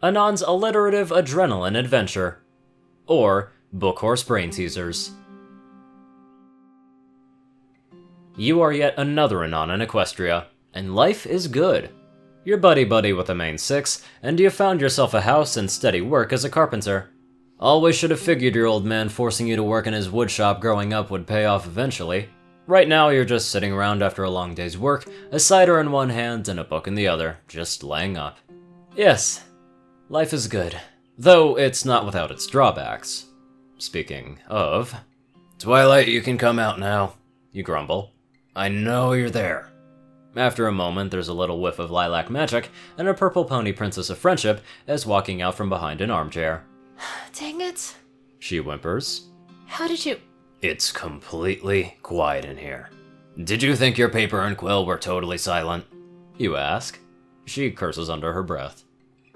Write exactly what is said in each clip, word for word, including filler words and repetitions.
Anon's alliterative adrenaline adventure, or Book Horse Brain Teasers. You are yet another Anon in Equestria, and life is good. You're buddy-buddy with the main six, and you've found yourself a house and steady work as a carpenter. Always should have figured your old man forcing you to work in his woodshop growing up would pay off eventually. Right now you're just sitting around after a long day's work, a cider in one hand and a book in the other, just laying up. Yes, life is good, though it's not without its drawbacks. Speaking of... Twilight, you can come out now, you grumble. I know you're there. After a moment, there's a little whiff of lilac magic, and a purple pony princess of friendship is walking out from behind an armchair. Dang it. She whimpers. How did you... It's completely quiet in here. Did you think your paper and quill were totally silent? You ask. She curses under her breath.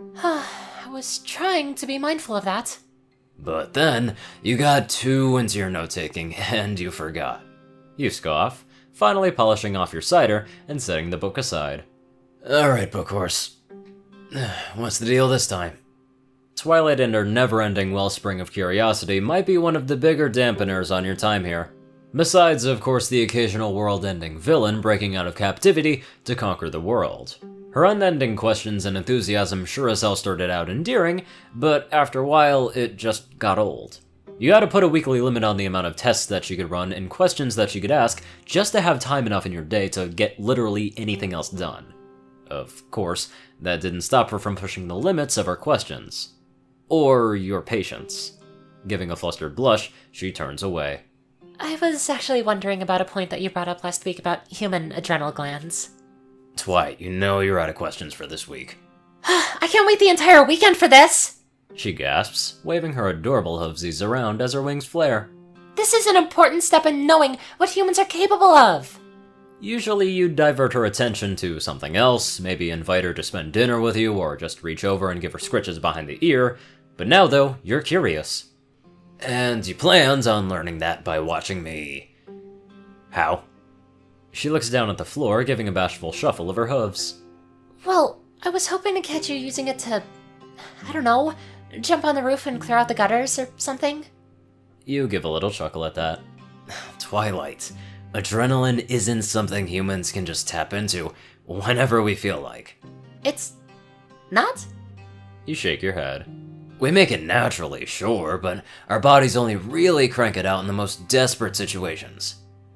I was trying to be mindful of that. But then, you got too into your note-taking, and you forgot. You scoff, finally polishing off your cider and setting the book aside. Alright, Book Horse. What's the deal this time? Twilight and her never-ending wellspring of curiosity might be one of the bigger dampeners on your time here. Besides, of course, the occasional world-ending villain breaking out of captivity to conquer the world. Her unending questions and enthusiasm sure as hell started out endearing, but after a while, it just got old. You had to put a weekly limit on the amount of tests that she could run and questions that she could ask just to have time enough in your day to get literally anything else done. Of course, that didn't stop her from pushing the limits of her questions. Or your patience. Giving a flustered blush, she turns away. I was actually wondering about a point that you brought up last week about human adrenal glands. Twilight, you know you're out of questions for this week. I can't wait the entire weekend for this! She gasps, waving her adorable hoofsies around as her wings flare. This is an important step in knowing what humans are capable of! Usually you'd divert her attention to something else, maybe invite her to spend dinner with you, or just reach over and give her scritches behind the ear, but now, though, you're curious. And you planned on learning that by watching me. How? She looks down at the floor, giving a bashful shuffle of her hooves. Well, I was hoping to catch you using it to... I don't know, jump on the roof and clear out the gutters or something? You give a little chuckle at that. Twilight, adrenaline isn't something humans can just tap into whenever we feel like. It's... not? You shake your head. We make it naturally, sure, but our bodies only really crank it out in the most desperate situations.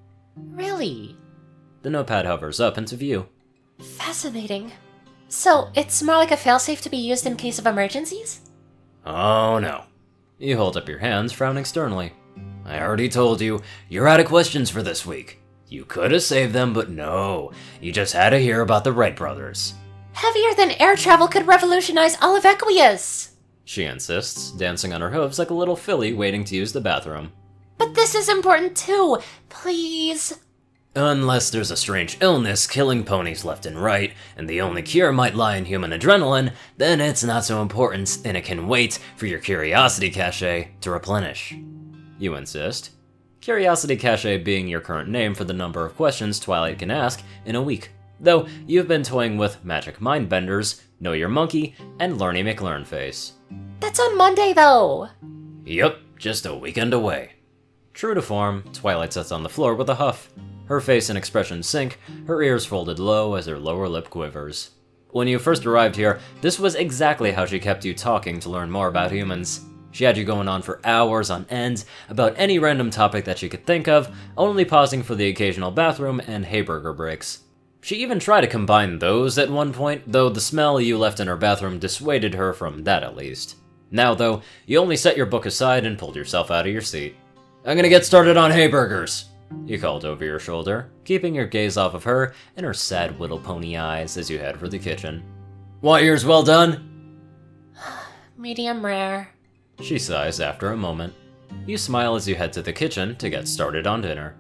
Really? The notepad hovers up into view. Fascinating. So, it's more like a failsafe to be used in case of emergencies? Oh no. You hold up your hands, frowning sternly. I already told you, you're out of questions for this week. You could have saved them, but no. You just had to hear about the Wright brothers. Heavier than air travel could revolutionize all of Equius! She insists, dancing on her hooves like a little filly waiting to use the bathroom. But this is important too! Please! Unless there's a strange illness killing ponies left and right, and the only cure might lie in human adrenaline, then it's not so important and it can wait for your curiosity cache to replenish. You insist. Curiosity cache being your current name for the number of questions Twilight can ask in a week. Though you've been toying with Magic Mindbenders, Know Your Monkey, and Learny McLearnface. That's on Monday though! Yup, just a weekend away. True to form, Twilight sits on the floor with a huff. Her face and expression sink, her ears folded low as her lower lip quivers. When you first arrived here, this was exactly how she kept you talking to learn more about humans. She had you going on for hours on end about any random topic that she could think of, only pausing for the occasional bathroom and hayburger breaks. She even tried to combine those at one point, though the smell you left in her bathroom dissuaded her from that at least. Now though, you only set your book aside and pulled yourself out of your seat. I'm gonna get started on hayburgers, you called over your shoulder, keeping your gaze off of her and her sad little pony eyes as you head for the kitchen. Want yours well done? Medium rare. She sighs after a moment. You smile as you head to the kitchen to get started on dinner.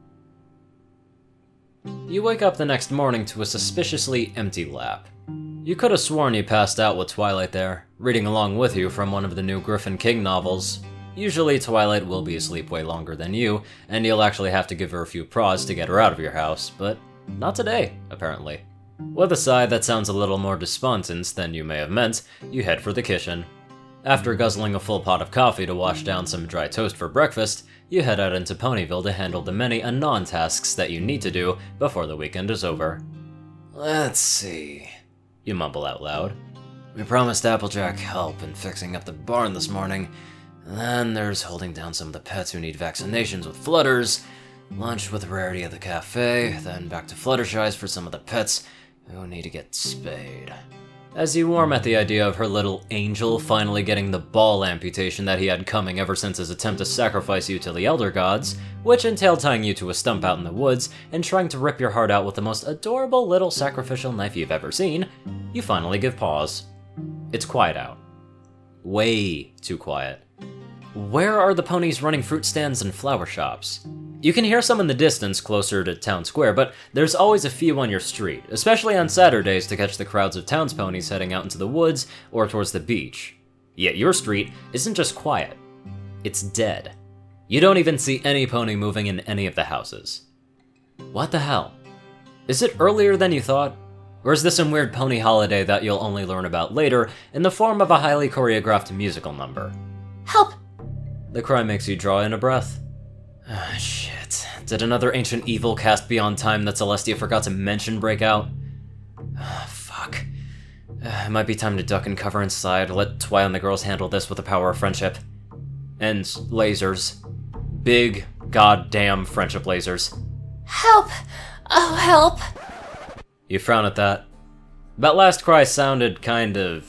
You wake up the next morning to a suspiciously empty lap. You could have sworn you passed out with Twilight there, reading along with you from one of the new Griffin King novels. Usually Twilight will be asleep way longer than you, and you'll actually have to give her a few prods to get her out of your house, but not today, apparently. With a sigh that sounds a little more despondent than you may have meant, you head for the kitchen. After guzzling a full pot of coffee to wash down some dry toast for breakfast, you head out into Ponyville to handle the many anon tasks that you need to do before the weekend is over. Let's see, you mumble out loud. We promised Applejack help in fixing up the barn this morning, and then there's holding down some of the pets who need vaccinations with Flutters, lunch with Rarity at the cafe, then back to Fluttershy's for some of the pets who need to get spayed. As you warm at the idea of her little angel finally getting the ball amputation that he had coming ever since his attempt to sacrifice you to the Elder Gods, which entailed tying you to a stump out in the woods and trying to rip your heart out with the most adorable little sacrificial knife you've ever seen, you finally give pause. It's quiet out. Way too quiet. Where are the ponies running fruit stands and flower shops? You can hear some in the distance closer to Town Square, but there's always a few on your street, especially on Saturdays to catch the crowds of townsponies heading out into the woods or towards the beach. Yet your street isn't just quiet, it's dead. You don't even see any pony moving in any of the houses. What the hell? Is it earlier than you thought? Or is this some weird pony holiday that you'll only learn about later in the form of a highly choreographed musical number? Help! The cry makes you draw in a breath. Ah, shit. Did another ancient evil cast Beyond Time that Celestia forgot to mention break out? Ah, fuck. Uh, it might be time to duck and cover inside, let Twy and the girls handle this with the power of friendship. And lasers. Big, goddamn friendship lasers. Help! Oh, help! You frown at that. That last cry sounded kind of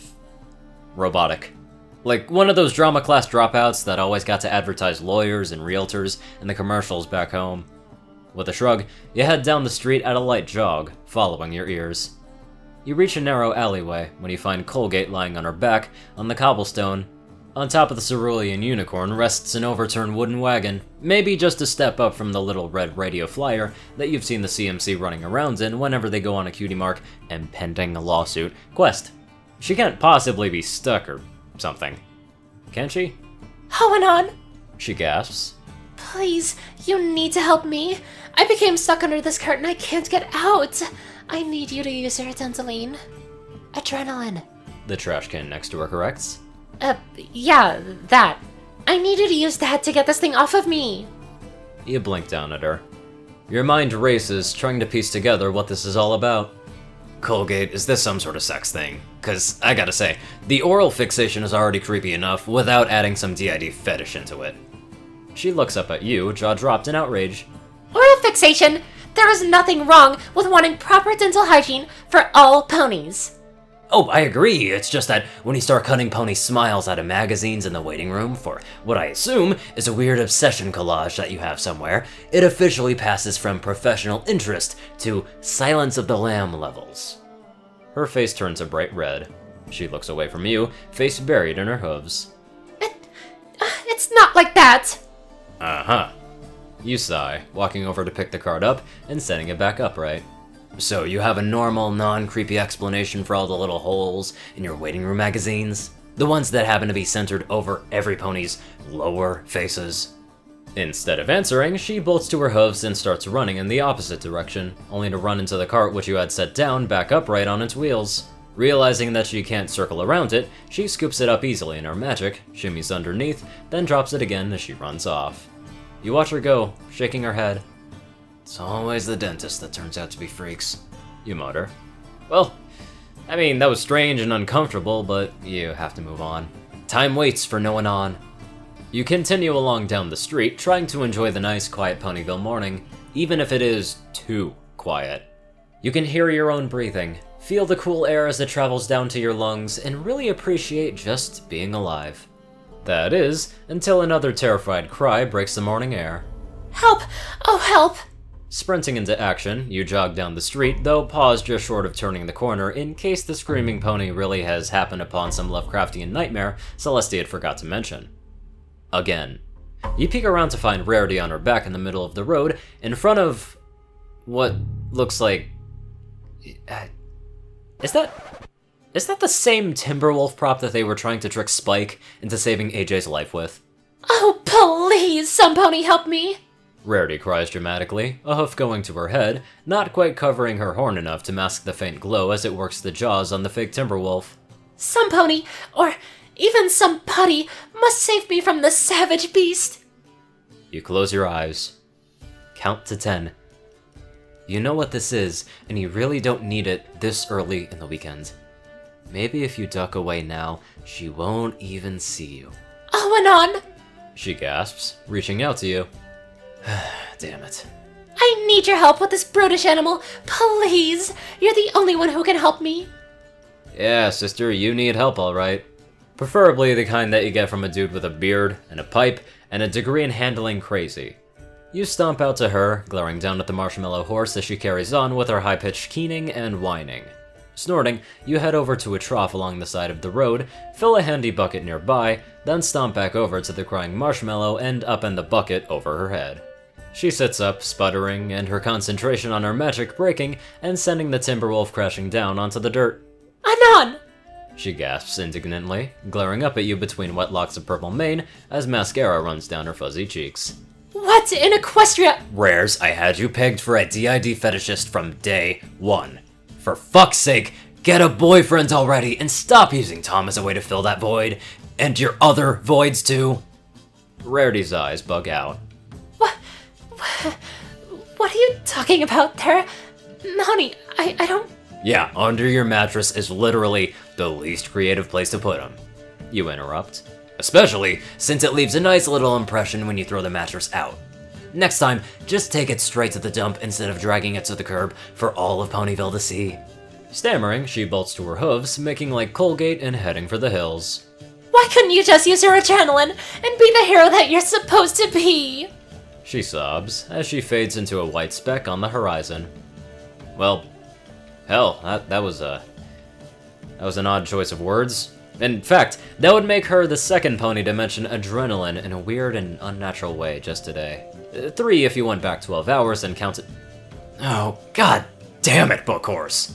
robotic. Like one of those drama class dropouts that always got to advertise lawyers and realtors in the commercials back home. With a shrug, you head down the street at a light jog, following your ears. You reach a narrow alleyway when you find Colgate lying on her back on the cobblestone. On top of the cerulean unicorn rests an overturned wooden wagon, maybe just a step up from the little red radio flyer that you've seen the C M C running around in whenever they go on a Cutie Mark impending lawsuit quest. She can't possibly be stuck or something. Can she? Hoenon! She gasps. Please, you need to help me. I became stuck under this curtain. I can't get out. I need you to use your adrenaline. Adrenaline. The trash can next to her corrects. Uh, yeah, that. I need you to use that to get this thing off of me. You blink down at her. Your mind races, trying to piece together what this is all about. Colgate, is this some sort of sex thing? Cause, I gotta say, the oral fixation is already creepy enough without adding some D I D fetish into it. She looks up at you, jaw dropped in outrage. Oral fixation? There is nothing wrong with wanting proper dental hygiene for all ponies. Oh, I agree, it's just that when you start cutting pony smiles out of magazines in the waiting room for what I assume is a weird obsession collage that you have somewhere, it officially passes from professional interest to Silence of the Lamb levels. Her face turns a bright red. She looks away from you, face buried in her hooves. It, uh, it's not like that! Uh-huh. You sigh, walking over to pick the card up and setting it back upright. So you have a normal, non-creepy explanation for all the little holes in your waiting room magazines? The ones that happen to be centered over every pony's lower faces? Instead of answering, she bolts to her hooves and starts running in the opposite direction, only to run into the cart which you had set down back upright on its wheels. Realizing that she can't circle around it, she scoops it up easily in her magic, shimmies underneath, then drops it again as she runs off. You watch her go, shaking her head. It's always the dentist that turns out to be freaks, you mutter. Well, I mean, that was strange and uncomfortable, but you have to move on. Time waits for no one on. You continue along down the street, trying to enjoy the nice, quiet Ponyville morning, even if it is too quiet. You can hear your own breathing, feel the cool air as it travels down to your lungs, and really appreciate just being alive. That is, until another terrified cry breaks the morning air. Help! Oh, help! Sprinting into action, you jog down the street, though pause just short of turning the corner in case the screaming pony really has happened upon some Lovecraftian nightmare Celestia had forgot to mention. Again. You peek around to find Rarity on her back in the middle of the road, in front of what looks like... Is that... Is that the same Timberwolf prop that they were trying to trick Spike into saving A J's life with? Oh, please, some pony help me! Rarity cries dramatically, a hoof going to her head, not quite covering her horn enough to mask the faint glow as it works the jaws on the fake Timberwolf. Some pony, or even some putty, must save me from this savage beast. You close your eyes. Count to ten. You know what this is, and you really don't need it this early in the weekend. Maybe if you duck away now, she won't even see you. Oh, Anon! She gasps, reaching out to you. Damn it. I need your help with this brutish animal. Please! You're the only one who can help me. Yeah, sister, you need help, alright. Preferably the kind that you get from a dude with a beard, and a pipe, and a degree in handling crazy. You stomp out to her, glaring down at the marshmallow horse as she carries on with her high-pitched keening and whining. Snorting, you head over to a trough along the side of the road, fill a handy bucket nearby, then stomp back over to the crying marshmallow and upend the bucket over her head. She sits up, sputtering, and her concentration on her magic breaking and sending the Timberwolf crashing down onto the dirt. Anon! She gasps indignantly, glaring up at you between wet locks of purple mane as mascara runs down her fuzzy cheeks. What in Equestria? Rares, I had you pegged for a D I D fetishist from day one. For fuck's sake, get a boyfriend already and stop using Tom as a way to fill that void. And your other voids too. Rarity's eyes bug out. What? What are you talking about there? Honey, I, I don't... Yeah, under your mattress is literally the least creative place to put him. You interrupt. Especially since it leaves a nice little impression when you throw the mattress out. Next time, just take it straight to the dump instead of dragging it to the curb for all of Ponyville to see. Stammering, she bolts to her hooves, making like Colgate and heading for the hills. Why couldn't you just use your adrenaline and be the hero that you're supposed to be? She sobs as she fades into a white speck on the horizon. Well, hell, that, that was a... That was an odd choice of words. In fact, that would make her the second pony to mention adrenaline in a weird and unnatural way just today. Uh, three if you went back twelve hours and counted... Oh, god damn it, Book Horse!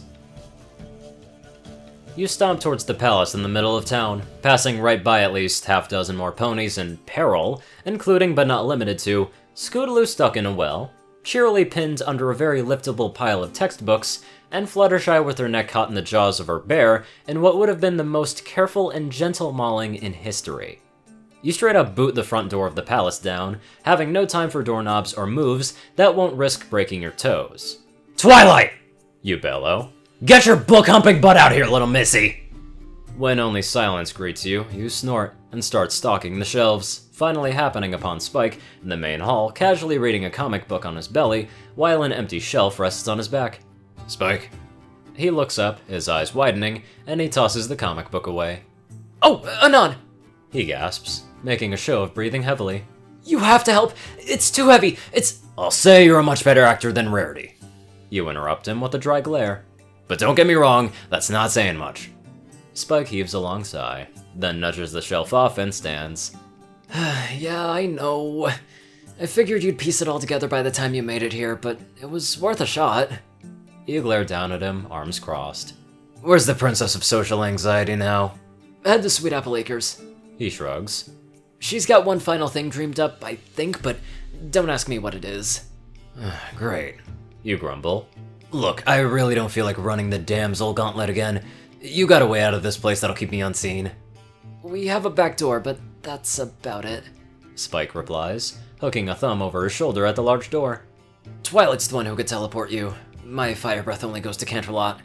You stomp towards the palace in the middle of town, passing right by at least half dozen more ponies in peril, including but not limited to Scootaloo stuck in a well, cheerily pinned under a very liftable pile of textbooks, and Fluttershy with her neck caught in the jaws of her bear in what would have been the most careful and gentle mauling in history. You straight up boot the front door of the palace down, having no time for doorknobs or moves that won't risk breaking your toes. Twilight! You bellow. Get your book-humping butt out here, little missy! When only silence greets you, you snort and start stalking the shelves, finally happening upon Spike in the main hall, casually reading a comic book on his belly, while an empty shelf rests on his back. Spike. He looks up, his eyes widening, and he tosses the comic book away. Oh, Anon! He gasps, making a show of breathing heavily. You have to help! It's too heavy! It's... I'll say you're a much better actor than Rarity. You interrupt him with a dry glare. But don't get me wrong, that's not saying much. Spike heaves a long sigh, then nudges the shelf off and stands. Yeah, I know. I figured you'd piece it all together by the time you made it here, but it was worth a shot. You glare down at him, arms crossed. Where's the princess of social anxiety now? Head to Sweet Apple Acres. He shrugs. She's got one final thing dreamed up, I think, but don't ask me what it is. Great. You grumble. Look, I really don't feel like running the damsel gauntlet again. You got a way out of this place that'll keep me unseen. We have a back door, but that's about it. Spike replies, hooking a thumb over his shoulder at the large door. Twilight's the one who could teleport you. My fire breath only goes to Canterlot.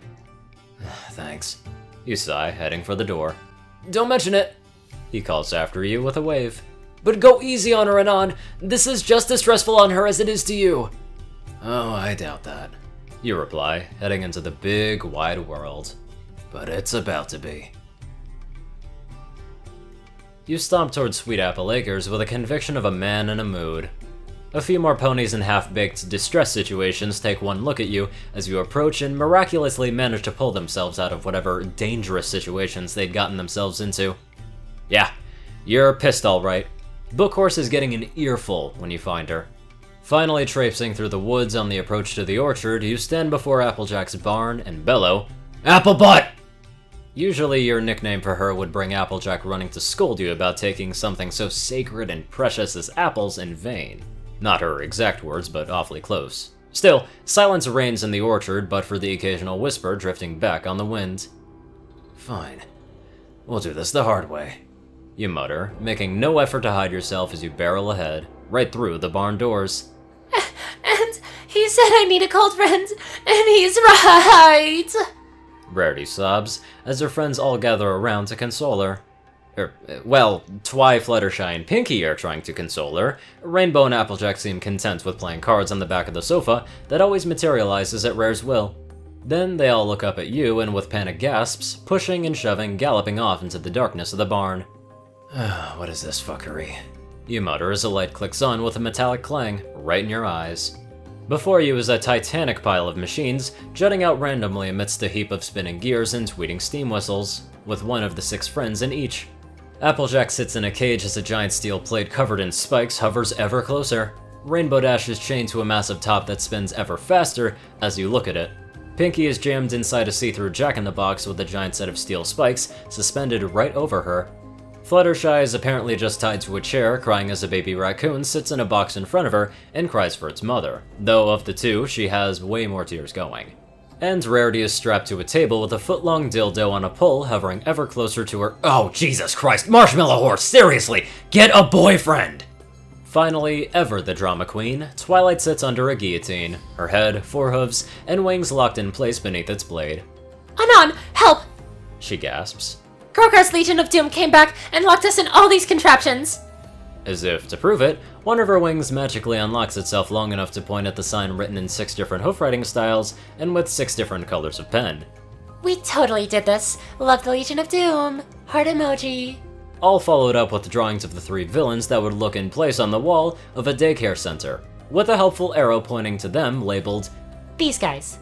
Thanks. You sigh, heading for the door. Don't mention it! He calls after you with a wave. But go easy on her, Anon. This is just as stressful on her as it is to you. Oh, I doubt that. You reply, heading into the big, wide world. But it's about to be. You stomp towards Sweet Apple Acres with a conviction of a man in a mood. A few more ponies in half-baked distress situations take one look at you as you approach and miraculously manage to pull themselves out of whatever dangerous situations they'd gotten themselves into. Yeah, you're pissed all right. Bookhorse is getting an earful when you find her. Finally traipsing through the woods on the approach to the orchard, you stand before Applejack's barn and bellow, Applebutt! Usually your nickname for her would bring Applejack running to scold you about taking something so sacred and precious as apples in vain. Not her exact words, but awfully close. Still, silence reigns in the orchard, but for the occasional whisper drifting back on the wind. Fine. We'll do this the hard way, you mutter, making no effort to hide yourself as you barrel ahead, right through the barn doors. And he said I need a cold friend, and he's right! Rarity sobs, as her friends all gather around to console her. Er, well, Twi, Fluttershy, and Pinkie are trying to console her. Rainbow and Applejack seem content with playing cards on the back of the sofa that always materializes at Rare's will. Then they all look up at you and with panic gasps, pushing and shoving, galloping off into the darkness of the barn. What is this fuckery? You mutter as a light clicks on with a metallic clang, right in your eyes. Before you is a titanic pile of machines, jutting out randomly amidst a heap of spinning gears and tweeting steam whistles, with one of the six friends in each. Applejack sits in a cage as a giant steel plate covered in spikes hovers ever closer. Rainbow Dash is chained to a massive top that spins ever faster as you look at it. Pinkie is jammed inside a see-through jack-in-the-box with a giant set of steel spikes suspended right over her. Fluttershy is apparently just tied to a chair, crying as a baby raccoon sits in a box in front of her and cries for its mother, though of the two, she has way more tears going. And Rarity is strapped to a table with a foot-long dildo on a pole hovering ever closer to her. Oh, Jesus Christ, Marshmallow Horse, seriously, get a boyfriend! Finally, ever the drama queen, Twilight sits under a guillotine, her head, forehooves, and wings locked in place beneath its blade. Anon, help! She gasps. Krokar's Legion of Doom came back and locked us in all these contraptions! As if to prove it, one of her wings magically unlocks itself long enough to point at the sign written in six different hoofwriting styles and with six different colors of pen. We totally did this. Love the Legion of Doom. Heart emoji. All followed up with drawings of the three villains that would look in place on the wall of a daycare center, with a helpful arrow pointing to them labeled, These guys.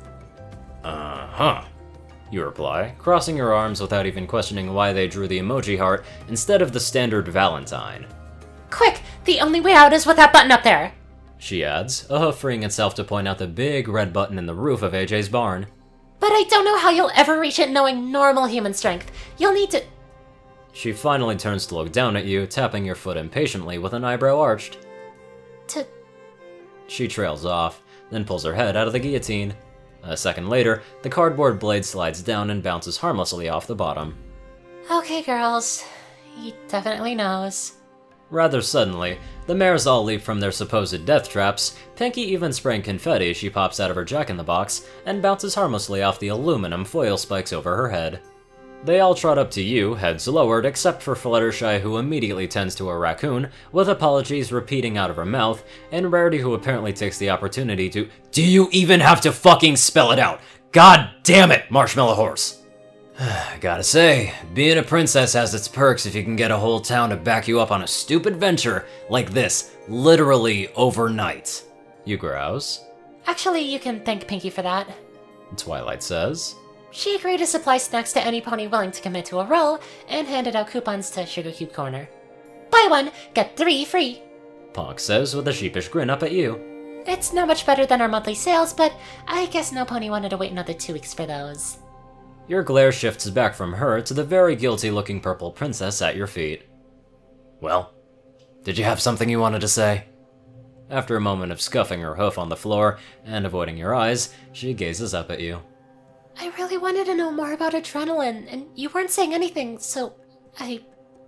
Uh-huh, you reply, crossing your arms without even questioning why they drew the emoji heart instead of the standard Valentine. Quick, the only way out is with that button up there. She adds, a hoof freeing itself to point out the big red button in the roof of A J's barn. But I don't know how you'll ever reach it knowing normal human strength. You'll need to... She finally turns to look down at you, tapping your foot impatiently with an eyebrow arched. To... She trails off, then pulls her head out of the guillotine. A second later, the cardboard blade slides down and bounces harmlessly off the bottom. Okay, girls. He definitely knows. Rather suddenly, the mares all leap from their supposed death traps, Pinkie even spraying confetti as she pops out of her jack-in-the-box and bounces harmlessly off the aluminum foil spikes over her head. They all trot up to you, heads lowered, except for Fluttershy, who immediately tends to a raccoon, with apologies repeating out of her mouth, and Rarity, who apparently takes the opportunity to— Do you even have to fucking spell it out? God damn it, Marshmallow Horse! Gotta say, being a princess has its perks if you can get a whole town to back you up on a stupid venture like this, literally overnight. You grouse. Actually, you can thank Pinkie for that. Twilight says. She agreed to supply snacks to any pony willing to commit to a roll, and handed out coupons to Sugar Cube Corner. Buy one, get three free. Ponk says with a sheepish grin up at you. It's not much better than our monthly sales, but I guess no pony wanted to wait another two weeks for those. Your glare shifts back from her to the very guilty-looking purple princess at your feet. Well, did you have something you wanted to say? After a moment of scuffing her hoof on the floor and avoiding your eyes, she gazes up at you. I really wanted to know more about adrenaline, and you weren't saying anything, so I...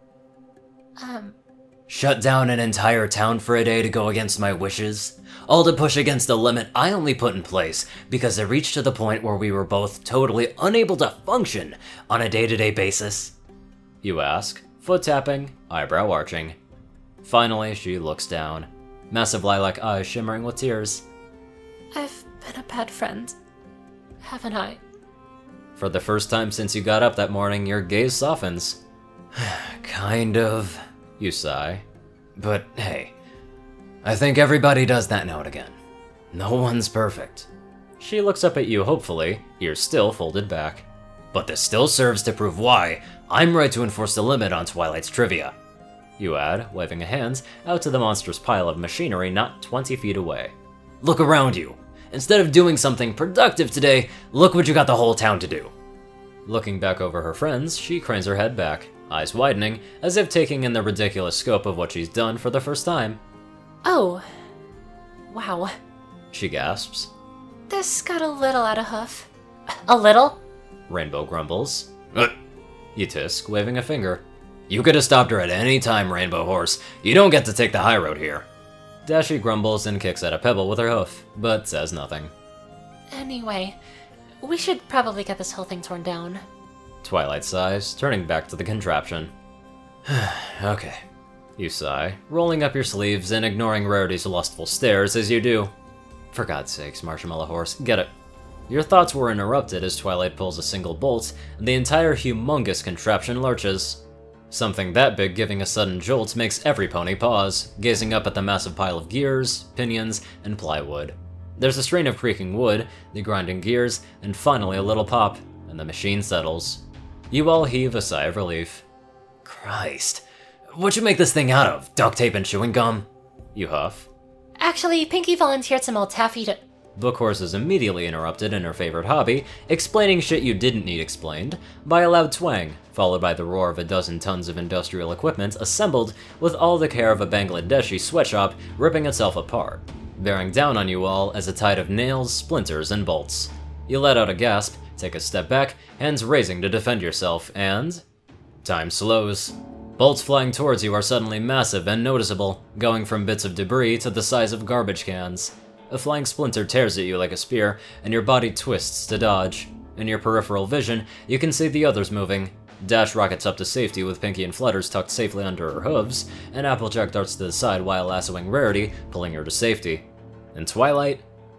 Um... Shut down an entire town for a day to go against my wishes? All to push against a limit I only put in place because it reached to the point where we were both totally unable to function on a day-to-day basis? You ask, foot tapping, eyebrow arching. Finally, she looks down, massive lilac eyes shimmering with tears. I've been a bad friend, haven't I? For the first time since you got up that morning, your gaze softens. Kind of, you sigh. But hey, I think everybody does that now and again. No one's perfect. She looks up at you hopefully, ears still folded back. But this still serves to prove why I'm right to enforce the limit on Twilight's trivia. You add, waving a hand out to the monstrous pile of machinery not twenty feet away. Look around you. Instead of doing something productive today, look what you got the whole town to do. Looking back over her friends, she cranes her head back, eyes widening, as if taking in the ridiculous scope of what she's done for the first time. Oh, Wow. She gasps. This got a little out of hoof. A little? Rainbow grumbles. Uh, you tisk, waving a finger. You could have stopped her at any time, Rainbow Horse. You don't get to take the high road here. Dashi grumbles and kicks at a pebble with her hoof, but says nothing. Anyway, we should probably get this whole thing torn down. Twilight sighs, turning back to the contraption. Okay. You sigh, rolling up your sleeves and ignoring Rarity's lustful stares as you do. For God's sakes, Marshmallow Horse, get it. Your thoughts were interrupted as Twilight pulls a single bolt, and the entire humongous contraption lurches. Something that big giving a sudden jolt makes every pony pause, gazing up at the massive pile of gears, pinions, and plywood. There's a strain of creaking wood, the grinding gears, and finally a little pop, and the machine settles. You all heave a sigh of relief. Christ. What'd you make this thing out of? Duct tape and chewing gum? You huff. Actually, Pinkie volunteered some old taffy to- Bookhorse is immediately interrupted in her favorite hobby, explaining shit you didn't need explained, by a loud twang, followed by the roar of a dozen tons of industrial equipment assembled with all the care of a Bangladeshi sweatshop ripping itself apart, bearing down on you all as a tide of nails, splinters, and bolts. You let out a gasp, take a step back, hands raising to defend yourself, and... time slows. Bolts flying towards you are suddenly massive and noticeable, going from bits of debris to the size of garbage cans. A flying splinter tears at you like a spear, and your body twists to dodge. In your peripheral vision, you can see the others moving. Dash rockets up to safety with Pinkie and Flutters tucked safely under her hooves, and Applejack darts to the side while lassoing Rarity, pulling her to safety. And Twilight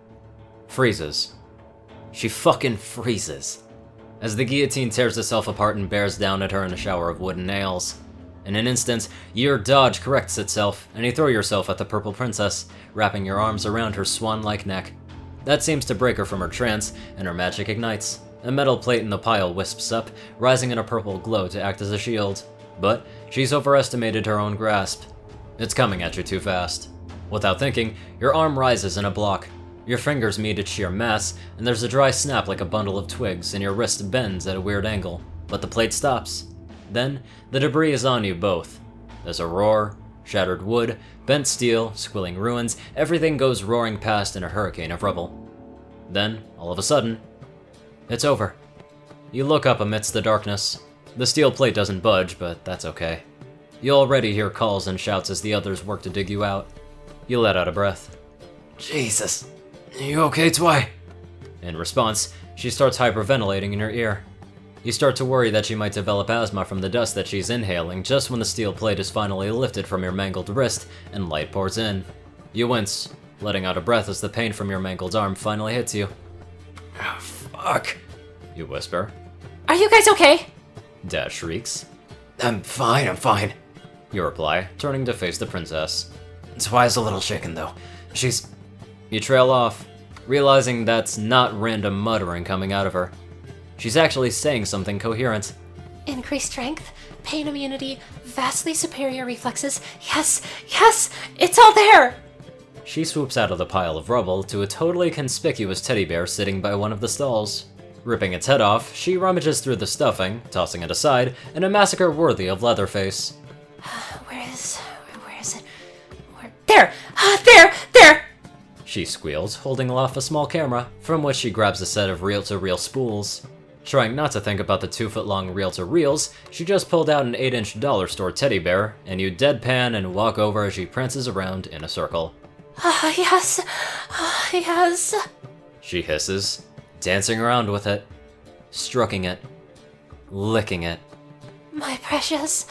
freezes. She fucking freezes. As the guillotine tears itself apart and bears down at her in a shower of wooden nails. In an instant, your dodge corrects itself, and you throw yourself at the purple princess, wrapping your arms around her swan-like neck. That seems to break her from her trance, and her magic ignites. A metal plate in the pile wisps up, rising in a purple glow to act as a shield. But she's overestimated her own grasp. It's coming at you too fast. Without thinking, your arm rises in a block. Your fingers meet its sheer mass, and there's a dry snap like a bundle of twigs, and your wrist bends at a weird angle. But the plate stops. Then, the debris is on you both. There's a roar, shattered wood, bent steel, squilling ruins, everything goes roaring past in a hurricane of rubble. Then, all of a sudden, it's over. You look up amidst the darkness. The steel plate doesn't budge, but that's okay. You already hear calls and shouts as the others work to dig you out. You let out a breath. Jesus, you okay, Twi? In response, she starts hyperventilating in your ear. You start to worry that she might develop asthma from the dust that she's inhaling just when the steel plate is finally lifted from your mangled wrist and light pours in. You wince, letting out a breath as the pain from your mangled arm finally hits you. Oh, fuck, you whisper. Are you guys okay? Dash shrieks. I'm fine, I'm fine, you reply, turning to face the princess. Twi's a little shaken though. She's... You trail off, realizing that's not random muttering coming out of her. She's actually saying something coherent. Increased strength, pain immunity, vastly superior reflexes. Yes, yes, it's all there! She swoops out of the pile of rubble to a totally conspicuous teddy bear sitting by one of the stalls. Ripping its head off, she rummages through the stuffing, tossing it aside, in a massacre worthy of Leatherface. Where is... where is it? Where... There! Ah, there! There! She squeals, holding aloft a small camera, from which she grabs a set of reel-to-reel spools. Trying not to think about the two-foot-long reel-to-reels, she just pulled out an eight-inch dollar store teddy bear, and you deadpan and walk over as she prances around in a circle. Ah, yes! Ah, yes! She hisses, dancing around with it, stroking it, licking it. My precious...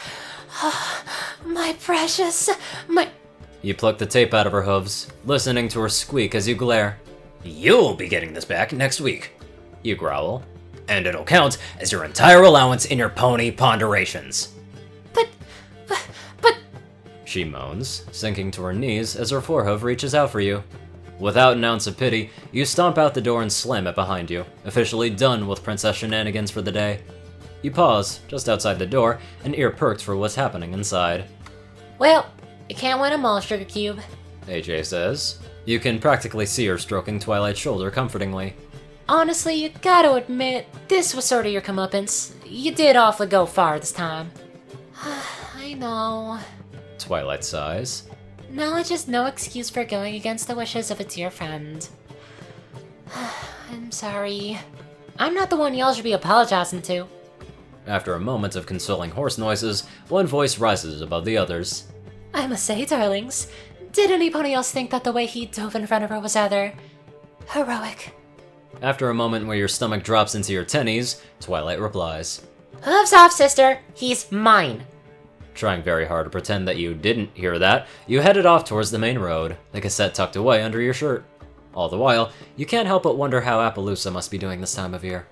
Ah, my precious... My... You pluck the tape out of her hooves, listening to her squeak as you glare. You'll be getting this back next week, you growl. And it'll count as your entire allowance in your pony ponderations. But... but... but... She moans, sinking to her knees as her forehoof reaches out for you. Without an ounce of pity, you stomp out the door and slam it behind you, officially done with princess shenanigans for the day. You pause, just outside the door, an ear perked for what's happening inside. Well, you can't win 'em all, Sugar Cube, A J says. You can practically see her stroking Twilight's shoulder comfortingly. Honestly, you gotta admit, this was sort of your comeuppance. You did awfully go far this time. I know. Twilight sighs. knowledge is no excuse for going against the wishes of a dear friend. I'm sorry. I'm not the one y'all should be apologizing to. After a moment of consoling horse noises, one voice rises above the others. I must say, darlings, did anybody else think that the way he dove in front of her was rather heroic? After a moment where your stomach drops into your tennies, Twilight replies. Hooves off, sister. He's mine. Trying very hard to pretend that you didn't hear that, you headed off towards the main road, the cassette tucked away under your shirt. All the while, you can't help but wonder how Appaloosa must be doing this time of year.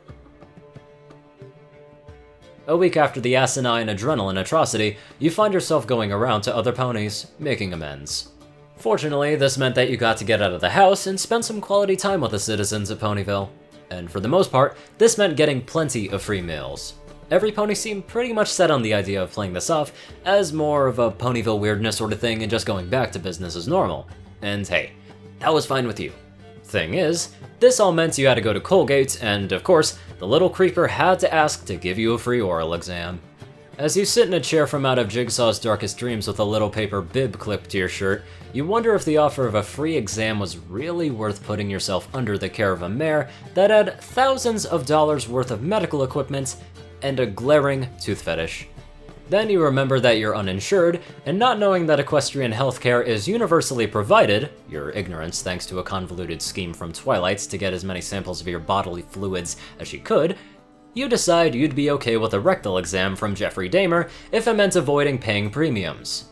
A week after the asinine adrenaline atrocity, you find yourself going around to other ponies, making amends. Fortunately, this meant that you got to get out of the house and spend some quality time with the citizens of Ponyville. And for the most part, this meant getting plenty of free meals. Every pony seemed pretty much set on the idea of playing this off as more of a Ponyville weirdness sort of thing and just going back to business as normal. And hey, that was fine with you. Thing is, this all meant you had to go to Colgate, and of course, the little creeper had to ask to give you a free oral exam. As you sit in a chair from out of Jigsaw's Darkest Dreams with a little paper bib clipped to your shirt, you wonder if the offer of a free exam was really worth putting yourself under the care of a mare that had thousands of dollars worth of medical equipment and a glaring tooth fetish. Then you remember that you're uninsured, and not knowing that equestrian healthcare is universally provided, your ignorance thanks to a convoluted scheme from Twilight to get as many samples of your bodily fluids as she could, you decide you'd be okay with a rectal exam from Jeffrey Dahmer if it meant avoiding paying premiums.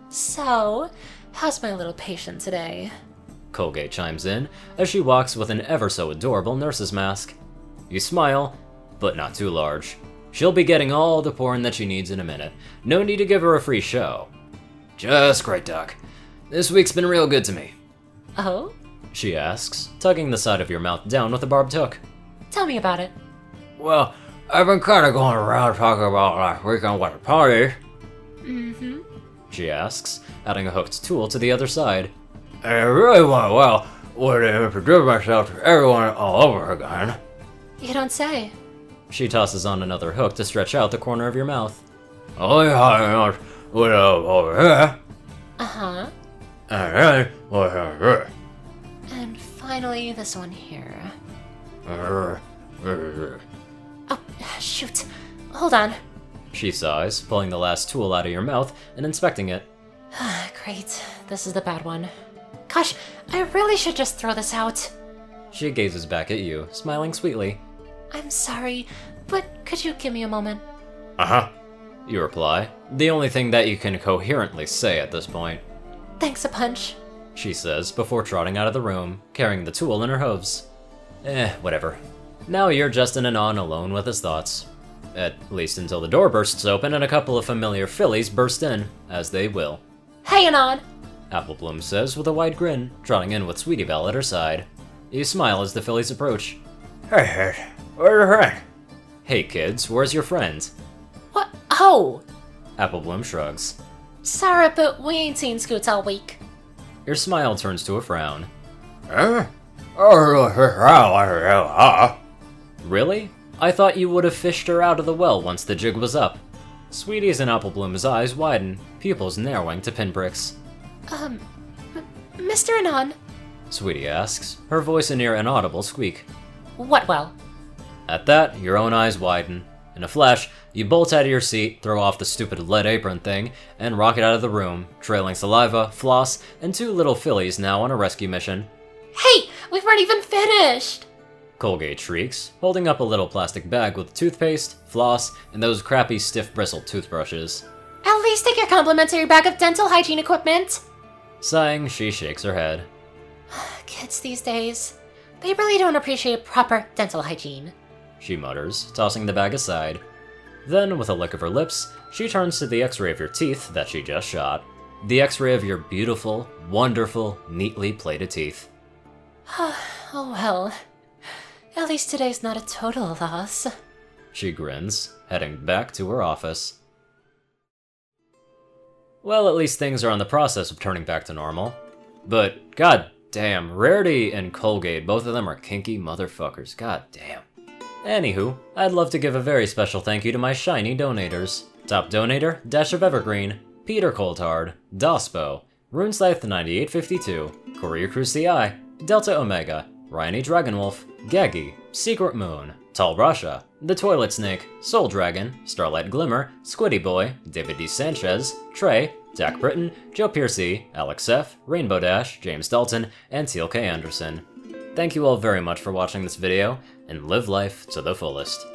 So, how's my little patient today? Colgate chimes in, as she walks with an ever so adorable nurse's mask. You smile, but not too large. She'll be getting all the porn that she needs in a minute. No need to give her a free show. Just great, Doc. This week's been real good to me. Oh? She asks, tugging the side of your mouth down with a barbed hook. Tell me about it. Well, I've been kind of going around talking about last weekend with the party. Mm-hmm. She asks, adding a hooked tool to the other side. And I really went well when I introduced myself to everyone all over again. You don't say. She tosses on another hook to stretch out the corner of your mouth. Only high enough went up over here. Uh-huh. And then went over here. And finally, this one here. Uh, uh, Oh, shoot. Hold on. She sighs, pulling the last tool out of your mouth and inspecting it. Great. This is the bad one. Gosh, I really should just throw this out. She gazes back at you, smiling sweetly. I'm sorry, but could you give me a moment? Uh-huh. You reply, the only thing that you can coherently say at this point. Thanks a punch. She says before trotting out of the room, carrying the tool in her hooves. Eh, whatever. Now you're just in and on alone with his thoughts. At least until the door bursts open and a couple of familiar fillies burst in, as they will. Hey, Anon! Applebloom says with a wide grin, trotting in with Sweetie Belle at her side. You smile as the fillies approach. Hey, hey, where's your friend? Hey kids, where's your friend? What? Oh! Applebloom shrugs. Sorry, but we ain't seen Scoots all week. Your smile turns to a frown. Huh? Oh, Really? I thought you would have fished her out of the well once the jig was up. Sweetie's and Applebloom's eyes widen, pupils narrowing to pinpricks. Um, M- Mister Anon? Sweetie asks, her voice a near inaudible squeak. What well? At that, your own eyes widen. In a flash, you bolt out of your seat, throw off the stupid lead apron thing, and rocket out of the room, trailing saliva, floss, and two little fillies now on a rescue mission. Hey, we weren't even finished! Colgate shrieks, holding up a little plastic bag with toothpaste, floss, and those crappy stiff bristled toothbrushes. At least take your complimentary bag of dental hygiene equipment! Sighing, she shakes her head. Kids these days, they really don't appreciate proper dental hygiene. She mutters, tossing the bag aside. Then, with a lick of her lips, she turns to the x-ray of your teeth that she just shot. The x-ray of your beautiful, wonderful, neatly plated teeth. Oh well, at least today's not a total loss. She grins, heading back to her office. Well, at least things are in the process of turning back to normal. But, god damn, Rarity and Colgate, both of them are kinky motherfuckers, god damn. Anywho, I'd love to give a very special thank you to my shiny donators. Top donator, Dash of Evergreen, Peter Coulthard, Dospo, RuneScythe ninety-eight fifty-two, Courier Crew C I, Delta Omega, Ryan E. Dragonwolf, Gaggy, Secret Moon, Tall Rasha, The Toilet Snake, Soul Dragon, Starlight Glimmer, Squiddy Boy, David D. Sanchez, Trey, Dak Britton, Joe Piercy, Alex F., Rainbow Dash, James Dalton, and Teal K. Anderson. Thank you all very much for watching this video, and live life to the fullest.